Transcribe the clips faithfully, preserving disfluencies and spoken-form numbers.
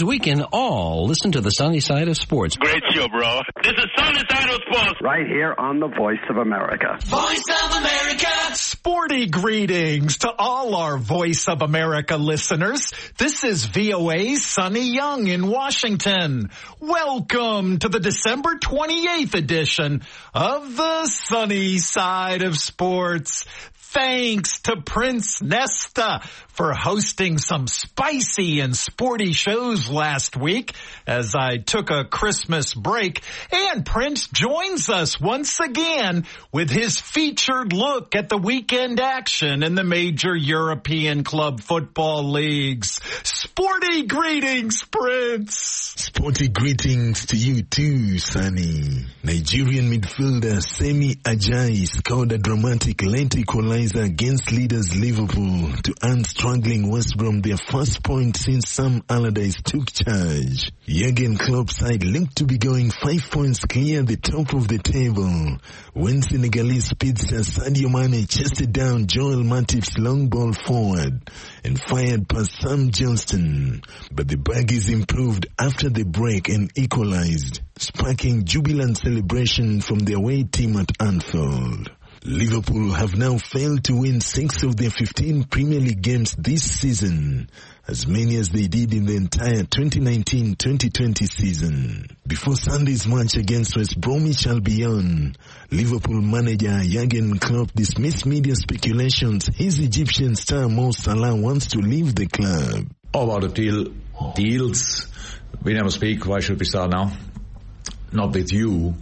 means we can all listen to the sunny side of sports. Great show, bro. This is Sunny Side of Sports. Right here on the Voice of America. Voice of America. Sporty greetings to all our Voice of America listeners. This is V O A's Sonny Young in Washington. Welcome to the December twenty-eighth edition of the Sunny Side of Sports. Thanks to Prince Nesta for hosting some spicy and sporty shows last week as I took a Christmas break. And Prince joins us once again with his featured look at the weekend action in the major European club football leagues. Sporty greetings, Prince. Sporty greetings to you too, Sonny. Nigerian midfielder Semi Ajayi scored a dramatic late equalizer against leaders Liverpool to earn struggling West Brom their first point since Sam Allardyce took charge. Jurgen Klopp's side looked to be going five points clear at the top of the table when Senegalese speedster Sadio Mane chested down Joel Matip's long ball forward and fired past Sam Johnston. But the Baggies improved after the break and equalized, sparking jubilant celebration from the away team at Anfield. Liverpool have now failed to win six of their fifteen Premier League games this season, as many as they did in the entire twenty nineteen twenty twenty season. Before Sunday's match against West Bromwich Albion, Liverpool manager Jurgen Klopp dismissed media speculations his Egyptian star Mo Salah wants to leave the club. All about the deal, deals. We never speak. Why should we start now? Not with you.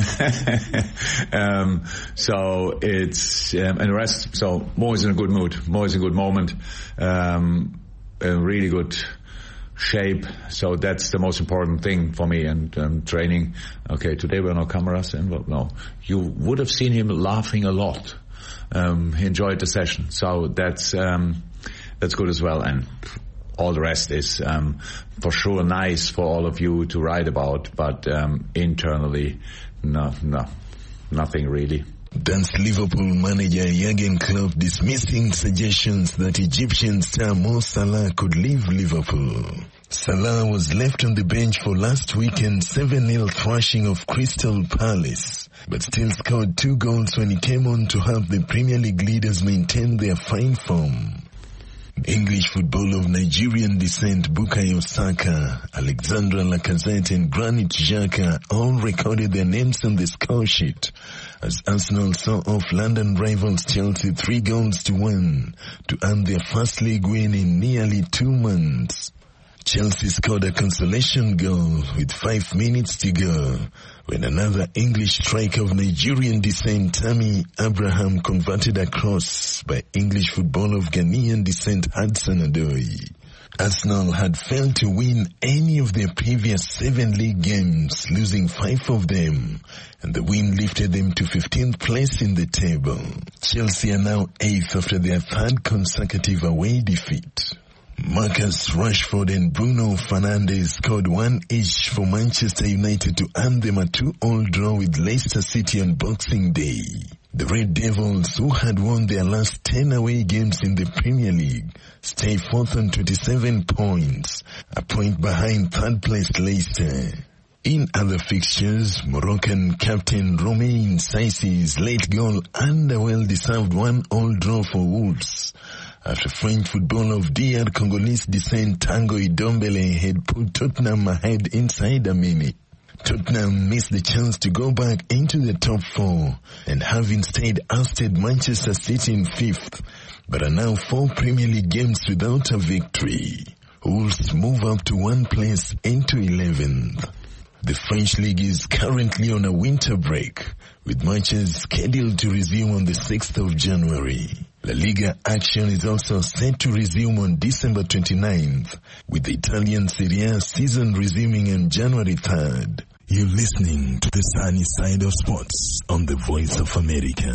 um, so it's, um, and the rest, so Mo is in a good mood. Mo is in a good moment. Um, a really good shape. So that's the most important thing for me. And um, training. Okay, today there are no cameras involved. No. You would have seen him laughing a lot. Um, he enjoyed the session. So that's, um, that's good as well. And all the rest is um, for sure nice for all of you to write about, but um, internally, no, no, nothing really. That's Liverpool manager Jurgen Klopp dismissing suggestions that Egyptian star Mo Salah could leave Liverpool. Salah was left on the bench for last weekend's seven nil thrashing of Crystal Palace, but still scored two goals when he came on to help the Premier League leaders maintain their fine form. English football of Nigerian descent Bukayo Saka, Alexandra Lacazette and Granit Xhaka all recorded their names on the score sheet as Arsenal saw off London rivals Chelsea three goals to one to earn their first league win in nearly two months. Chelsea scored a consolation goal with five minutes to go when another English striker of Nigerian descent, Tammy Abraham, converted a cross by English football of Ghanaian descent, Hudson Odoi. Arsenal had failed to win any of their previous seven league games, losing five of them, and the win lifted them to fifteenth place in the table. Chelsea are now eighth after their third consecutive away defeat. Marcus Rashford and Bruno Fernandes scored one each for Manchester United to earn them a two-all draw with Leicester City on Boxing Day. The Red Devils, who had won their last ten away games in the Premier League, stay fourth on twenty-seven points, a point behind third-placed Leicester. In other fixtures, Moroccan captain Romain Saisi's late goal and a well-deserved one-all draw for Wolves, after French football of D R Congolese descent Tango Idombele had put Tottenham ahead inside a minute. Tottenham missed the chance to go back into the top four and have instead ousted Manchester City in fifth, but are now four Premier League games without a victory. Wolves move up to one place into eleventh. The French league is currently on a winter break, with matches scheduled to resume on the sixth of January. La Liga action is also set to resume on December twenty-ninth, with the Italian Serie A season resuming on January third. You're listening to the sunny side of sports on the Voice of America.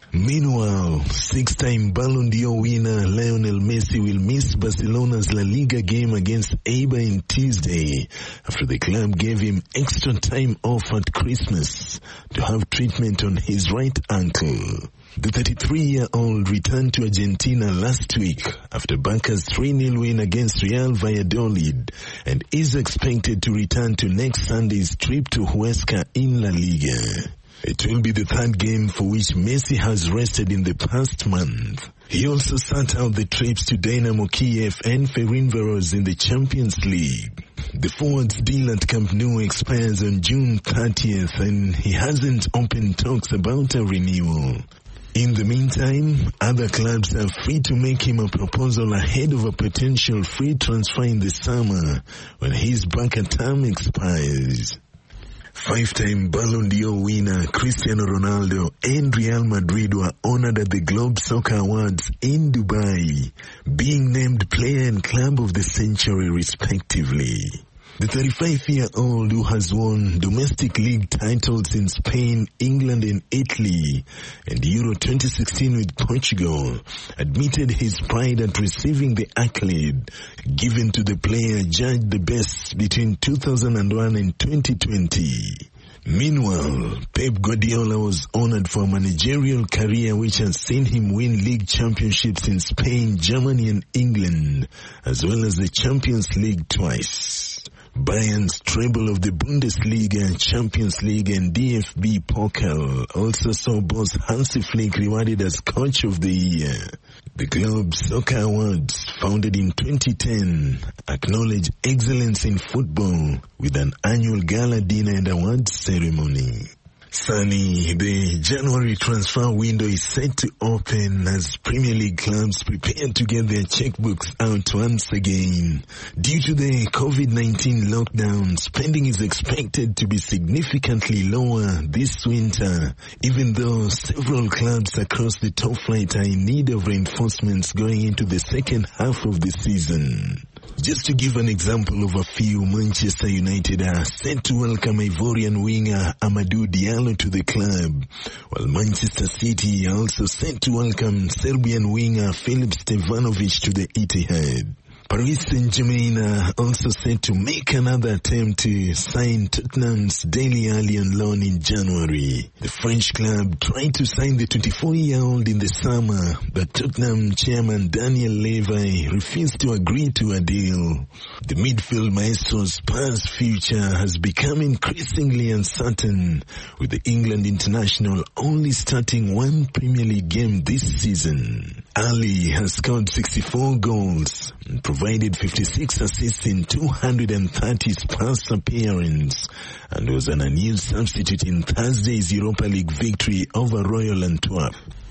Meanwhile, six-time Ballon d'Or winner Lionel Messi will miss Barcelona's La Liga game against Eibar on Tuesday after the club gave him extra time off at Christmas to have treatment on his right ankle. The thirty-three-year-old returned to Argentina last week after Barca's three nil win against Real Valladolid and is expected to return to next Sunday's trip to Huesca in La Liga. It will be the third game for which Messi has rested in the past month. He also sat out the trips to Dynamo Kiev and Ferencváros in the Champions League. The forward's deal at Camp Nou expires on June thirtieth and he hasn't opened talks about a renewal. In the meantime, other clubs are free to make him a proposal ahead of a potential free transfer in the summer when his Barca term expires. Five-time Ballon d'Or winner Cristiano Ronaldo and Real Madrid were honored at the Globe Soccer Awards in Dubai, being named Player and Club of the Century respectively. The thirty-five-year-old, who has won domestic league titles in Spain, England and Italy, and Euro twenty sixteen with Portugal, admitted his pride at receiving the accolade given to the player judged the best between two thousand one and twenty twenty. Meanwhile, Pep Guardiola was honored for a managerial career which has seen him win league championships in Spain, Germany and England, as well as the Champions League twice. Bayern's treble of the Bundesliga, Champions League and D F B Pokal also saw boss Hansi Flick rewarded as Coach of the Year. The Globe Soccer Awards, founded in twenty ten, acknowledge excellence in football with an annual gala dinner and awards ceremony. Sunny, the January transfer window is set to open as Premier League clubs prepare to get their checkbooks out once again. Due to the COVID nineteen lockdown, spending is expected to be significantly lower this winter, even though several clubs across the top flight are in need of reinforcements going into the second half of the season. Just to give an example of a few, Manchester United are set to welcome Ivorian winger Amadou Diallo to the club, while Manchester City are also set to welcome Serbian winger Filip Stevanovic to the Etihad. Paris Saint-Germain are also set to make another attempt to sign Tottenham's Dele Alli on loan in January. The French club tried to sign the twenty-four-year-old in the summer, but Tottenham chairman Daniel Levy refused to agree to a deal. The midfield maestro's Spurs future has become increasingly uncertain, with the England international only starting one Premier League game this season. Ali has scored sixty-four goals and provided fifty-six assists in two hundred thirty Spurs appearances and was an unused substitute in Thursday's Europa League victory over Royal Antwerp.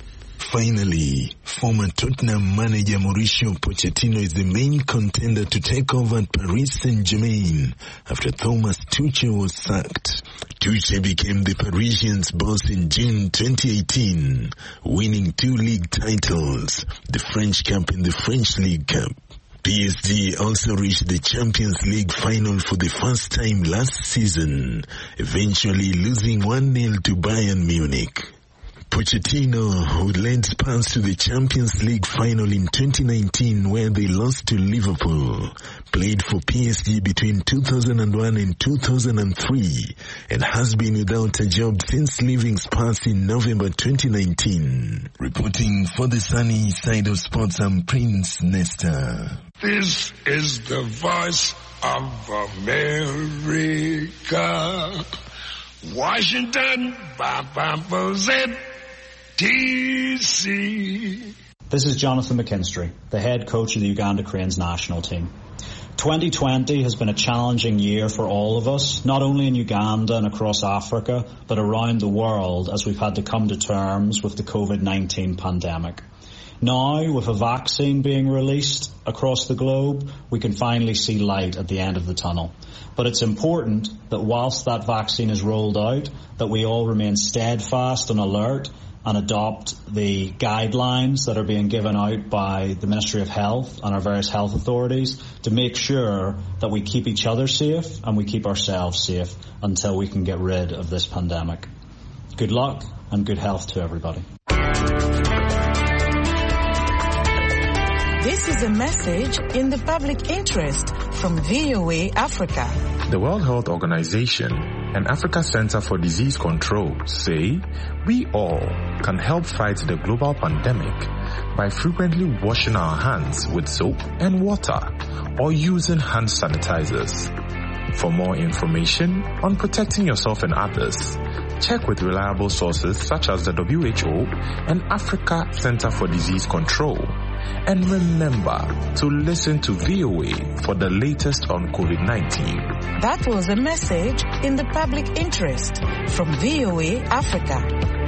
Finally, former Tottenham manager Mauricio Pochettino is the main contender to take over at Paris Saint-Germain after Thomas Tuchel was sacked. Tuchel became the Parisians' boss in June twenty eighteen, winning two league titles, the French Cup and the French League Cup. P S G also reached the Champions League final for the first time last season, eventually losing one nil to Bayern Munich. Pochettino, who led Spurs to the Champions League final in twenty nineteen where they lost to Liverpool, played for P S G between two thousand one and two thousand three and has been without a job since leaving Spurs in November twenty nineteen. Reporting for the sunny side of sports, I'm Prince Nesta. This is the voice of America. Washington, D C. This is Jonathan McKinstry, the head coach of the Uganda Cranes national team. twenty twenty has been a challenging year for all of us, not only in Uganda and across Africa, but around the world as we've had to come to terms with the COVID nineteen pandemic. Now, with a vaccine being released across the globe, we can finally see light at the end of the tunnel. But it's important that whilst that vaccine is rolled out, that we all remain steadfast and alert and adopt the guidelines that are being given out by the Ministry of Health and our various health authorities to make sure that we keep each other safe and we keep ourselves safe until we can get rid of this pandemic. Good luck and good health to everybody. This is a message in the public interest from V O A Africa. The World Health Organization and Africa Center for Disease Control say we all can help fight the global pandemic by frequently washing our hands with soap and water or using hand sanitizers. For more information on protecting yourself and others, check with reliable sources such as the W H O and Africa Center for Disease Control. And remember to listen to V O A for the latest on COVID nineteen. That was a message in the public interest from V O A Africa.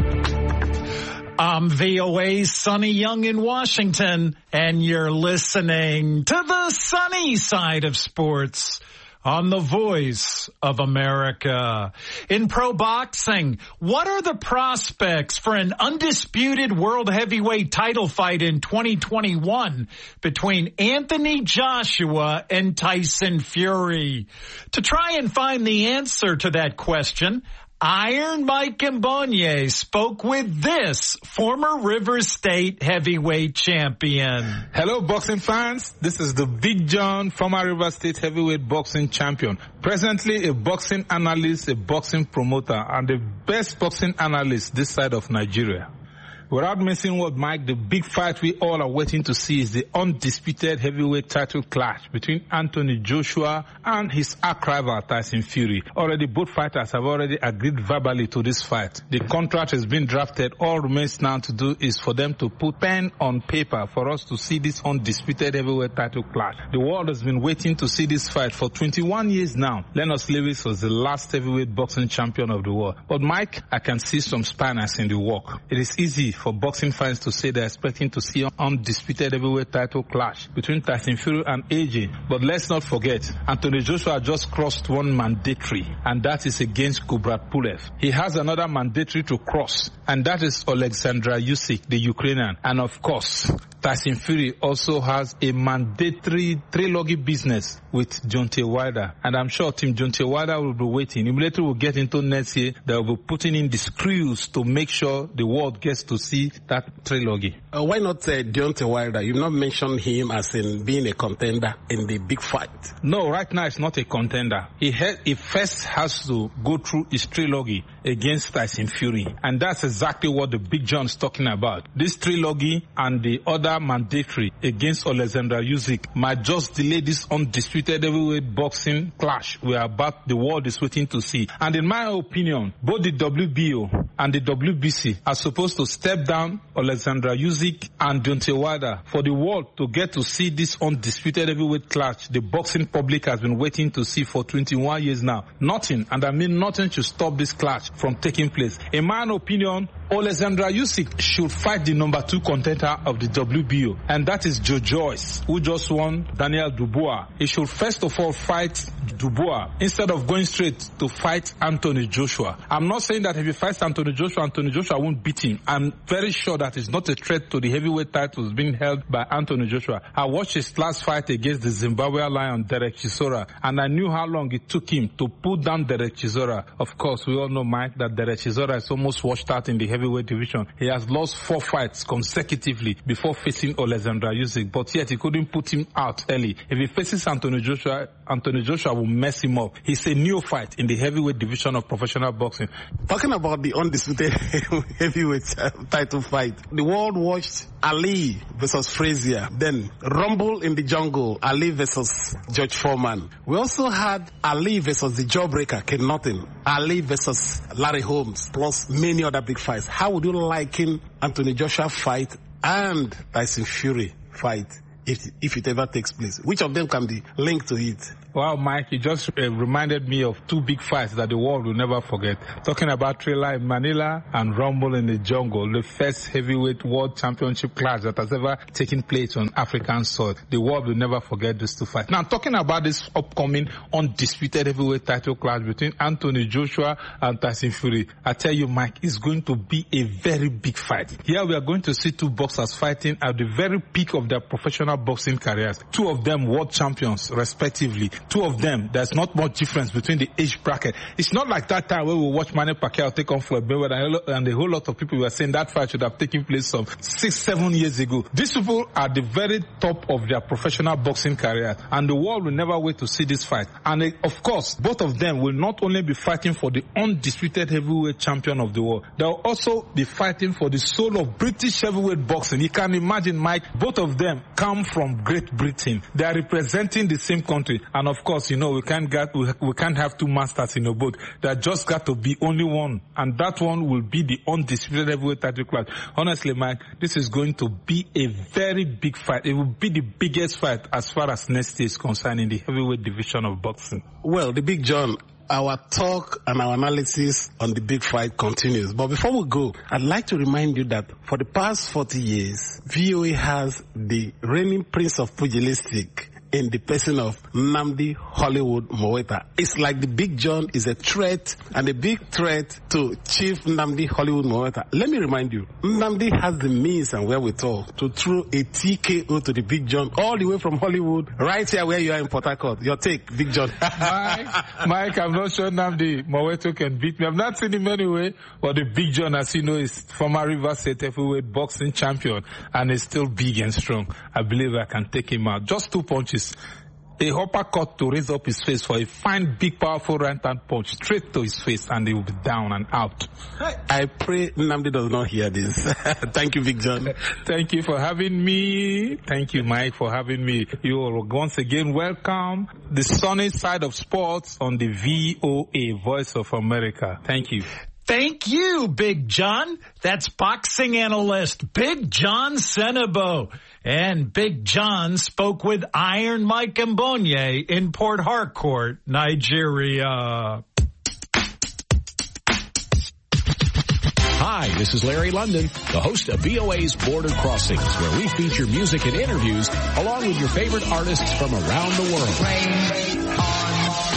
I'm V O A's Sonny Young in Washington, and you're listening to the sunny side of sports on the Voice of America. In pro boxing, what are the prospects for an undisputed world heavyweight title fight in twenty twenty-one between Anthony Joshua and Tyson Fury? To try and find the answer to that question, Iron Mike Mbonye spoke with this former River State heavyweight champion. Hello, boxing fans. This is the Big John, former River State heavyweight boxing champion. Presently a boxing analyst, a boxing promoter, and the best boxing analyst this side of Nigeria. Without missing what, Mike, the big fight we all are waiting to see is the undisputed heavyweight title clash between Anthony Joshua and his arch rival Tyson Fury. Already both fighters have already agreed verbally to this fight. The contract has been drafted. All remains now to do is for them to put pen on paper for us to see this undisputed heavyweight title clash. The world has been waiting to see this fight for twenty-one years now. Lennox Lewis was the last heavyweight boxing champion of the world. But Mike, I can see some spanners in the work. It is easy for boxing fans to say they're expecting to see an undisputed heavyweight title clash between Tyson Fury and A J. But let's not forget, Anthony Joshua just crossed one mandatory, and that is against Kubrat Pulev. He has another mandatory to cross, and that is Alexandra Usyk, the Ukrainian. And of course, Tyson Fury also has a mandatory trilogy business with Deontay Wilder. And I'm sure Team Deontay Wilder will be waiting. Immediately we'll get into next year, they'll be putting in the screws to make sure the world gets to see that trilogy. Uh, why not uh, Deontay Wilder? You've not mentioned him as in being a contender in the big fight. No, right now it's not a contender. He, ha- he first has to go through his trilogy against Tyson Fury. And that's exactly what the Big John is talking about. This trilogy and the other mandatory against Alexander Usyk might just delay this undisputed heavyweight boxing clash we are about, the world is waiting to see. And in my opinion, both the W B O and the W B C are supposed to step down Alexander Usyk and Deontay Wilder for the world to get to see this undisputed heavyweight clash the boxing public has been waiting to see for twenty-one years now. Nothing, and I mean nothing, should stop this clash from taking place. In my opinion, Alexander Usyk should fight the number two contender of the W B O, and that is Joe Joyce, who just won Daniel Dubois. He should first of all fight Dubois instead of going straight to fight Anthony Joshua. I'm not saying that if he fights Anthony Joshua, Anthony Joshua won't beat him. I'm very sure that it's not a threat to the heavyweight titles being held by Anthony Joshua. I watched his last fight against the Zimbabwe Lion, Derek Chisora, and I knew how long it took him to put down Derek Chisora. Of course, we all know, Mike, that Derek Chisora is almost washed out in the heavyweight division. He has lost four fights consecutively before facing Alexander Usyk, but yet he couldn't put him out early. If he faces Anthony Joshua, Anthony Joshua will mess him up. He's a neophyte in the heavyweight division of professional boxing. Talking about the undisputed heavyweight title fight, the world watched Ali versus Frazier, then Rumble in the Jungle, Ali versus George Foreman. We also had Ali versus the Jawbreaker, Ken Norton, Ali versus Larry Holmes, plus many other big fights. How would you liken Anthony Joshua fight and Tyson Fury fight if if it ever takes place? Which of them can be linked to it? Wow, Mike, you just uh, reminded me of two big fights that the world will never forget. Talking about Thriller in Manila and Rumble in the Jungle, the first heavyweight world championship clash that has ever taken place on African soil. The world will never forget these two fights. Now, talking about this upcoming undisputed heavyweight title clash between Anthony Joshua and Tyson Fury, I tell you, Mike, it's going to be a very big fight. Here we are going to see two boxers fighting at the very peak of their professional boxing careers. Two of them world champions, respectively. like two of them, there's not much difference between the age bracket. It's not like that time where we watch Manny Pacquiao take on Floyd Mayweather, and a whole lot of people were saying that fight should have taken place some six, seven years ago. These people are the very top of their professional boxing career, and the world will never wait to see this fight. And uh, of course, both of them will not only be fighting for the undisputed heavyweight champion of the world, they'll also be fighting for the soul of British heavyweight boxing. You can imagine, Mike, both of them come from Great Britain. They are representing the same country, and of course, you know, we can't get we, we can't have two masters in a boat. There just got to be only one, and that one will be the undisputed heavyweight title class. Honestly, Mike, this is going to be a very big fight. It will be the biggest fight as far as next year is concerned in the heavyweight division of boxing. Well, the Big John, our talk and our analysis on the big fight continues. But before we go, I'd like to remind you that for the past forty years, V O A has the reigning prince of pugilistic in the person of Nnamdi Hollywood Moweta. It's like the Big John is a threat and a big threat to Chief Nnamdi Hollywood Moweta. Let me remind you, Nnamdi has the means and wherewithal to throw a T K O to the Big John all the way from Hollywood, right here where you are in Port Harcourt. Your take, Big John. Mike, Mike, I'm not sure Nnamdi Moweta can beat me. I've not seen him anyway, but the Big John, as you know, is former River State heavyweight boxing champion and is still big and strong. I believe I can take him out. Just two punches. A uppercut to raise up his face for a fine, big, powerful right-hand punch straight to his face, and he will be down and out. I pray Nnamdi does not hear this. Thank you, Big John. Thank you for having me. Thank you, Mike, for having me. You are once again welcome. The sunny side of sports on the V O A, Voice of America. Thank you. Thank you, Big John. That's boxing analyst Big John Senebo. And Big John spoke with Iron Mike Mbonye in Port Harcourt, Nigeria. Hi, this is Larry London, the host of V O A's Border Crossings, where we feature music and interviews along with your favorite artists from around the world. Rain on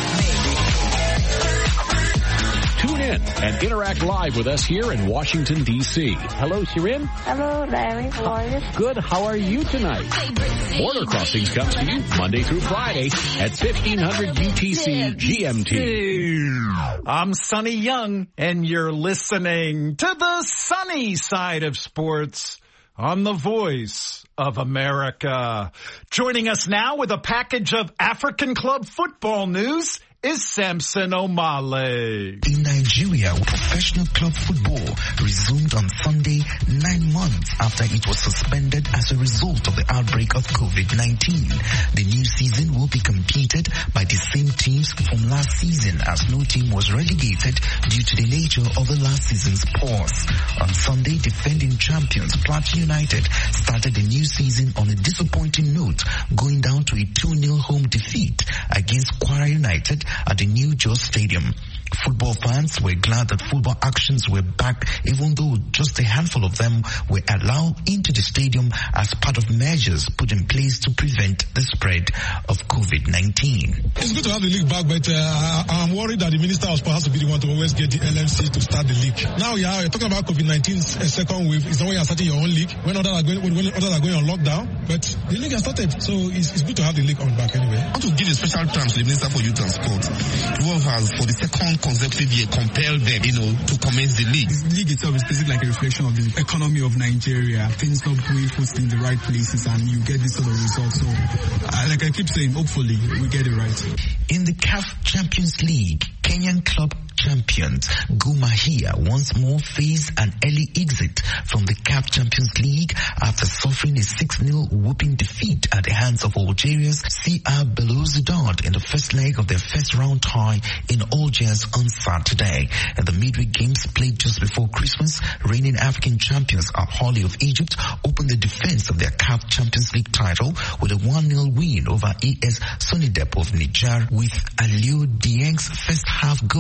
Tune in and interact live with us here in Washington, D C Hello, Shirin. Hello, Larry. How are you? Good. How are you tonight? Border Crossings comes to you Monday through Friday at fifteen hundred U T C G M T. I'm Sonny Young, and you're listening to the sunny side of sports on the Voice of America. Joining us now with a package of African club football news is Samson Omale. In Nigeria, professional club football resumed on Sunday, nine months after it was suspended as a result of the outbreak of COVID nineteen. The new season will be competed by the same teams from last season, as no team was relegated due to the nature of the last season's pause. On Sunday, defending champions Plateau United started the new season on a disappointing note, going down to a two nil home defeat against Kwara United at the New Jos Stadium. Football fans were glad that football actions were back, even though just a handful of them were allowed into the stadium as part of measures put in place to prevent the spread of COVID nineteen. It's good to have the league back, but uh, I'm worried that the Minister of Sport has to be the one to always get the L M C to start the league. Now we are talking about COVID nineteen's second wave. It's not when you're starting your own league, when others are going, when others are going on lockdown, but the league has started, so it's, it's good to have the league on back anyway. I want to give a special thanks to the Minister for Youth and Sport, who has, for the second consecutive year, compelled them, you know, to commence the league. The league itself is basically like a reflection of the economy of Nigeria. Things not going first in the right places, and you get this sort of result. So, uh, like I keep saying, hopefully we get it right. In the C A F Champions League, Kenyan club champions Gor Mahia once more face an early exit from the C A F Champions League after suffering a six nil whooping defeat at the hands of Algeria's C R Belouizdad in the first leg of their first round tie in Algiers on Saturday. And the midweek games played just before Christmas, reigning African champions Al Ahly of Egypt opened the defense of their C A F Champions League title with a one nil win over A S Sonidep of Niger, with Aliou Dieng's first half goal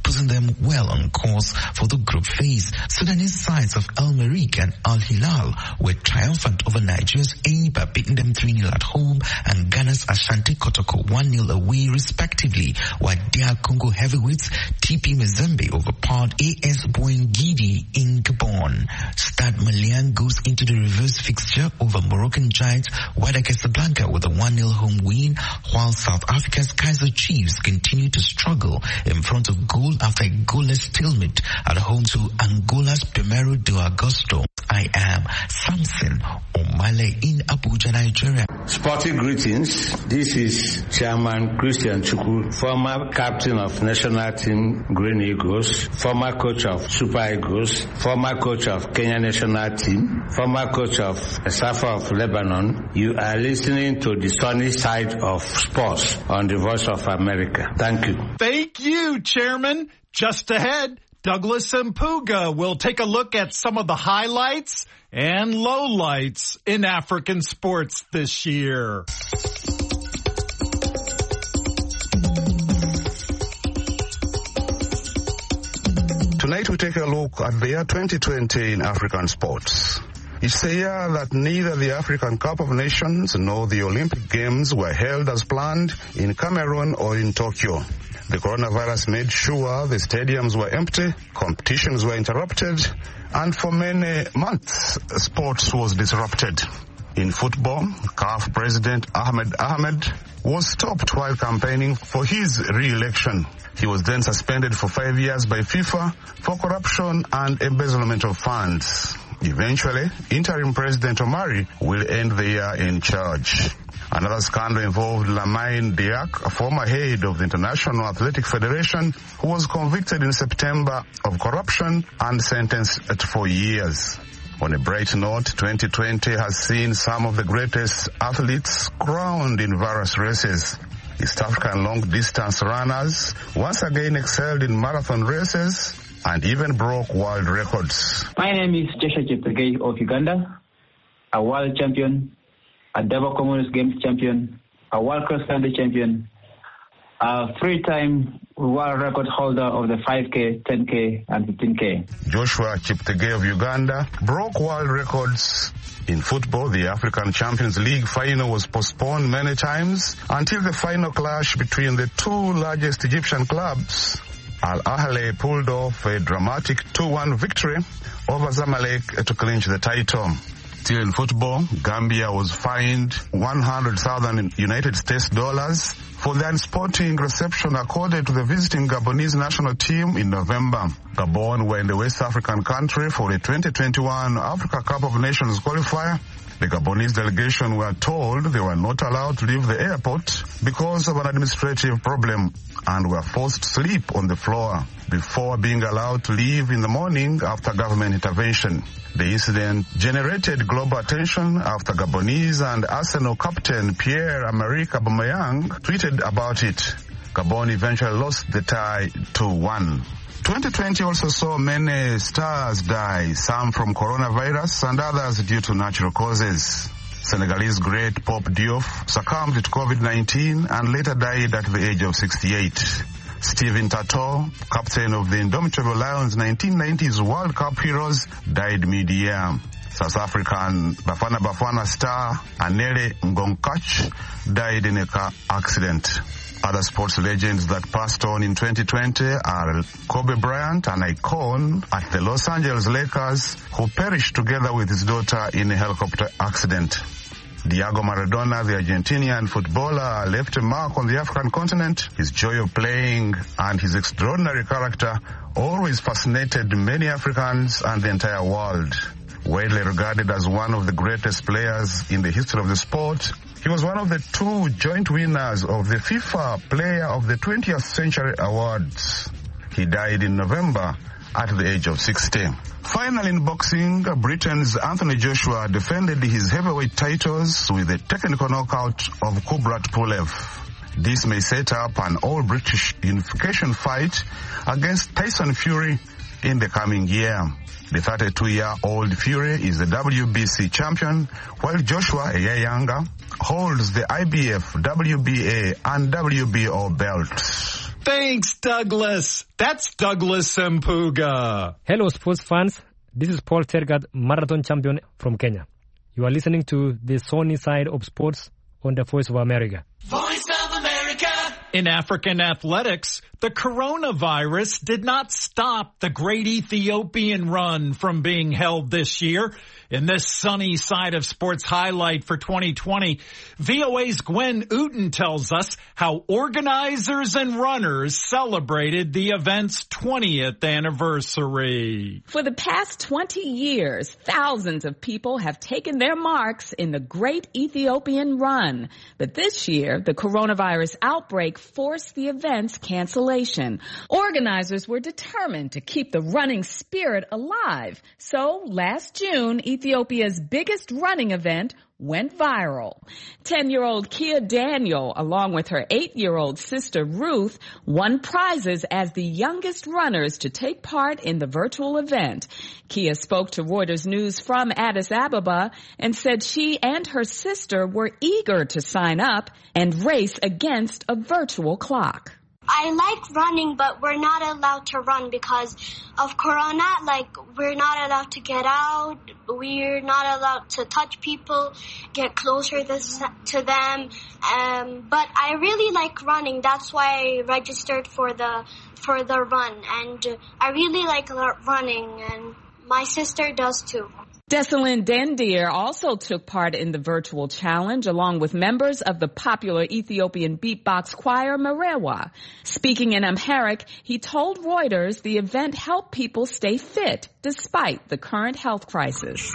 putting them well on course for the group phase. Sudanese sides of Al Merreikh and Al Hilal were triumphant over Nigeria's Enyimba, beating them three nil at home, and Ghana's Ashanti Kotoko one nil away respectively, while D R Congo heavyweights T P Mazembe overpowered A S Boingidi in Gabon. Stade Malien goes into the reverse fixture over Moroccan giants Wydad Casablanca with a one nil home win, while South Africa's Kaizer Chiefs continue to struggle in front of goal after a goalless stalemate at home to Angola's Primeiro de Agosto. I am Samson Omale in Abuja, Nigeria. Sporting greetings. This is Chairman Christian Chukwu, former captain of national team Green Eagles, former coach of Super Eagles, former coach of Kenya national team, former coach of Safa of Lebanon. You are listening to the sunny side of sports on the Voice of America. Thank you. Thank you, Chairman. Just ahead, Douglas Mpuga will take a look at some of the highlights and lowlights in African sports this year. Tonight we take a look at the year twenty twenty in African sports. It's a year that neither the African Cup of Nations nor the Olympic Games were held as planned in Cameroon or in Tokyo. The coronavirus made sure the stadiums were empty, competitions were interrupted, and for many months, sports was disrupted. In football, C A F President Ahmed Ahmed was stopped while campaigning for his re-election. He was then suspended for five years by FIFA for corruption and embezzlement of funds. Eventually, interim President Omari will end the year in charge. Another scandal involved Lamine Diak, a former head of the International Athletic Federation, who was convicted in September of corruption and sentenced to four years. On a bright note, twenty twenty has seen some of the greatest athletes crowned in various races. East African long-distance runners once again excelled in marathon races and even broke world records. My name is Joshua Cheptegei of Uganda, a world champion, a double Commonwealth Games champion, a world cross-country champion, a three-time world record holder of the five K, ten K, and fifteen K. Joshua Cheptegei of Uganda broke world records. In football, the African Champions League final was postponed many times until the final clash between the two largest Egyptian clubs. Al Ahly pulled off a dramatic two one victory over Zamalek to clinch the title. Still in football, Gambia was fined one hundred thousand United States dollars for the unsporting reception accorded to the visiting Gabonese national team in November. Gabon were in the West African country for the twenty twenty-one Africa Cup of Nations qualifier. The Gabonese delegation were told they were not allowed to leave the airport because of an administrative problem and were forced to sleep on the floor before being allowed to leave in the morning after government intervention. The incident generated global attention after Gabonese and Arsenal captain Pierre-Emerick Aubameyang tweeted about it. Gabon eventually lost the tie two one. twenty twenty also saw many stars die, some from coronavirus and others due to natural causes. Senegalese great Pop Diouf succumbed to COVID nineteen and later died at the age of sixty-eight. Stephen Tato, captain of the Indomitable Lions nineteen nineties World Cup heroes, died mid-year. South African Bafana Bafana star Anele Ngongkach died in a car accident. Other sports legends that passed on in twenty twenty are Kobe Bryant, an icon at the Los Angeles Lakers, who perished together with his daughter in a helicopter accident. Diego Maradona, the Argentinian footballer, left a mark on the African continent. His joy of playing and his extraordinary character always fascinated many Africans and the entire world. Widely regarded as one of the greatest players in the history of the sport, he was one of the two joint winners of the FIFA Player of the twentieth Century Awards. He died in November at the age of sixty. Finally, in boxing, Britain's Anthony Joshua defended his heavyweight titles with a technical knockout of Kubrat Pulev. This may set up an all-British unification fight against Tyson Fury in the coming year. The thirty-two-year-old Fury is the W B C champion, while Joshua, a year younger, holds the I B F, W B A, and W B O belts. Thanks, Douglas. That's Douglas Mpuga. Hello, sports fans. This is Paul Tergat, marathon champion from Kenya. You are listening to the Sunny Side of Sports on the Voice of America. Voice of America. In African athletics, the coronavirus did not stop the Great Ethiopian Run from being held this year. In this Sunny Side of Sports highlight for twenty twenty, V O A's Gwen Uten tells us how organizers and runners celebrated the event's twentieth anniversary. For the past twenty years, thousands of people have taken their marks in the Great Ethiopian Run. But this year, the coronavirus outbreak forced the event's cancellation. Organizers were determined to keep the running spirit alive. So last June, Ethiopia's biggest running event went viral. Ten-year-old Kia Daniel, along with her eight-year-old sister Ruth, won prizes as the youngest runners to take part in the virtual event. Kia spoke to Reuters News from Addis Ababa and said she and her sister were eager to sign up and race against a virtual clock. I like running, but we're not allowed to run because of Corona. Like, we're not allowed to get out. We're not allowed to touch people, get closer to them. Um, but I really like running. That's why I registered for the for the run. And I really like running, and my sister does too. Desalin Dendir also took part in the virtual challenge along with members of the popular Ethiopian beatbox choir Merewa. Speaking in Amharic, he told Reuters the event helped people stay fit despite the current health crisis.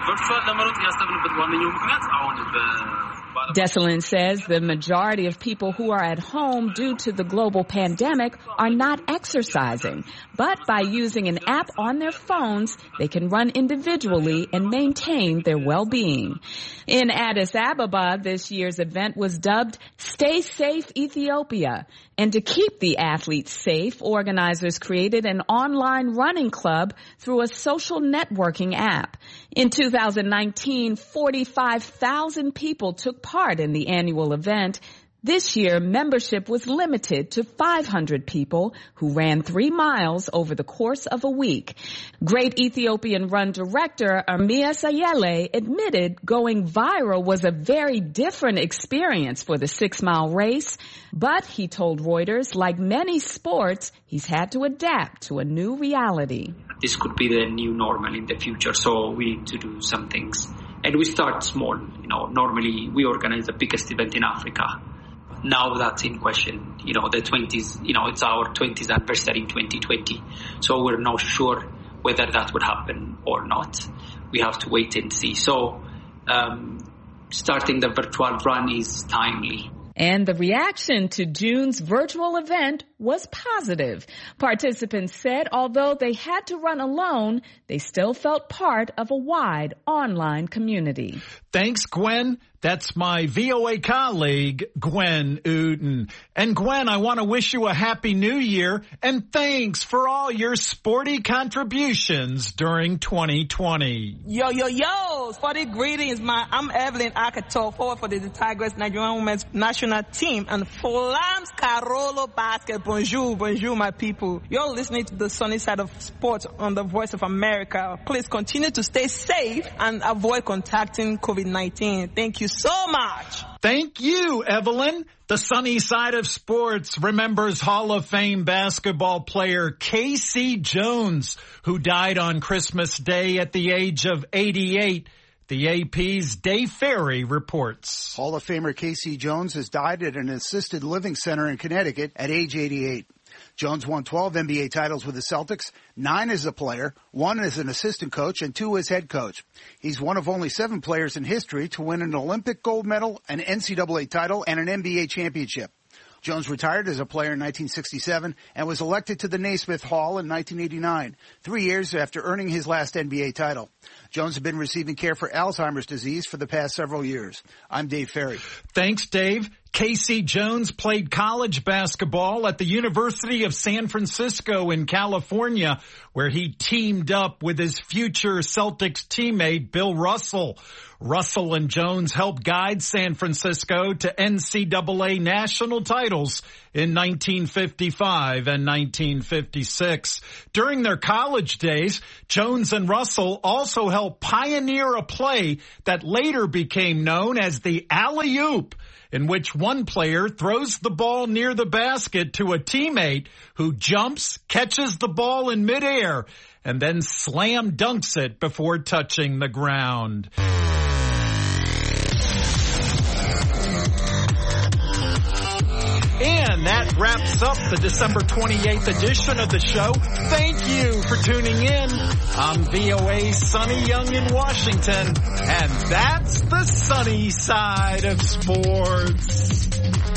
Desalin says the majority of people who are at home due to the global pandemic are not exercising, but by using an app on their phones, they can run individually and maintain their well-being. In Addis Ababa, this year's event was dubbed Stay Safe Ethiopia. And to keep the athletes safe, organizers created an online running club through a social networking app. In two thousand nineteen, forty-five thousand people took part in the annual event. This year, membership was limited to five hundred people who ran three miles over the course of a week. Great Ethiopian Run director Armia Sayele admitted going viral was a very different experience for the six-mile race. But, he told Reuters, like many sports, he's had to adapt to a new reality. This could be the new normal in the future, so we need to do some things. And we start small. You know, normally we organize the biggest event in Africa. Now that's in question, you know, the twenties, you know, it's our twentieth anniversary in twenty twenty. So we're not sure whether that would happen or not. We have to wait and see. So um, starting the virtual run is timely. And the reaction to June's virtual event was positive. Participants said although they had to run alone, they still felt part of a wide online community. Thanks, Gwen. That's my V O A colleague, Gwen Uten. And Gwen, I want to wish you a happy new year and thanks for all your sporty contributions during twenty twenty. Yo, yo, yo, sporty greetings, man. I'm Evelyn Akato, forward for the Tigers Nigerian women's national team and Flams Carolo Basket. Bonjour, bonjour, my people. You're listening to the Sunny Side of Sports on the Voice of America. Please continue to stay safe and avoid contacting COVID nineteen. Thank you so much. Thank you, Evelyn. The Sunny Side of Sports remembers Hall of Fame basketball player Casey Jones, who died on Christmas Day at the age of eighty-eight. The A P's Dave Ferry reports. Hall of Famer Casey Jones has died at an assisted living center in Connecticut at age eighty-eight. Jones won twelve N B A titles with the Celtics, nine as a player, one as an assistant coach, and two as head coach. He's one of only seven players in history to win an Olympic gold medal, an N C double A title, and an N B A championship. Jones retired as a player in nineteen sixty-seven and was elected to the Naismith Hall in nineteen eighty-nine, three years after earning his last N B A title. Jones has been receiving care for Alzheimer's disease for the past several years. I'm Dave Ferry. Thanks, Dave. Casey Jones played college basketball at the University of San Francisco in California, where he teamed up with his future Celtics teammate Bill Russell. Russell and Jones helped guide San Francisco to N C double A national titles in nineteen fifty-five and nineteen fifty-six. During their college days, Jones and Russell also helped pioneer a play that later became known as the alley-oop, in which one player throws the ball near the basket to a teammate who jumps, catches the ball in midair, and then slam dunks it before touching the ground. And that wraps up the December twenty-eighth edition of the show. Thank you for tuning in. I'm V O A's Sonny Young in Washington, and that's the sunny side of sports.